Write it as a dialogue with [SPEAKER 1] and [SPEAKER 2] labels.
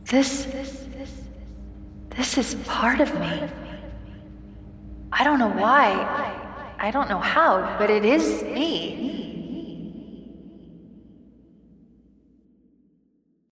[SPEAKER 1] This is part of me. I don't know why. I don't know how, but it is me.